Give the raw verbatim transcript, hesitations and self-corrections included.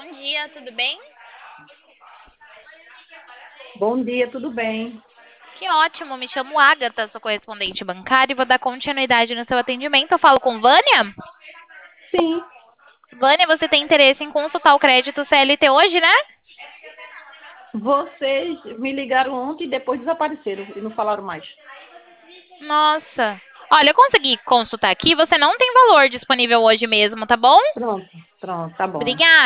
Bom dia, tudo bem? Bom dia, tudo bem? Que ótimo, me chamo Agatha, sou correspondente bancária e vou dar continuidade no seu atendimento. Eu falo com Vânia? Sim, Vânia, você tem interesse em consultar o crédito C L T hoje, né? vocês me ligaram ontem e depois desapareceram e não falaram mais. Nossa. Olha, eu consegui consultar aqui, você não tem valor disponível hoje mesmo, tá bom? Pronto, pronto, tá bom. Obrigada.